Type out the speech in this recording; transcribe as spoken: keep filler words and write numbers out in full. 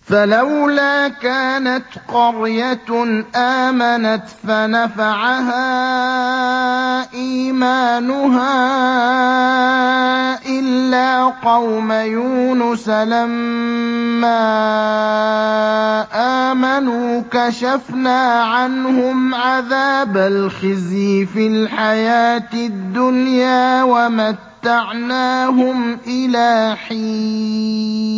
فَلَوْلَا كَانَتْ قَرْيَةٌ آمَنَتْ فَنَفَعَهَا إِيمَانُهَا إِلَّا قَوْمَ يُونُسَ لَمَّا آمَنُوا كَشَفْنَا عَنْهُمْ عَذَابَ الْخِزْيِ فِي الْحَيَاةِ الدُّنْيَا وَمَتَّعْنَاهُمْ إِلَىٰ حِينٍ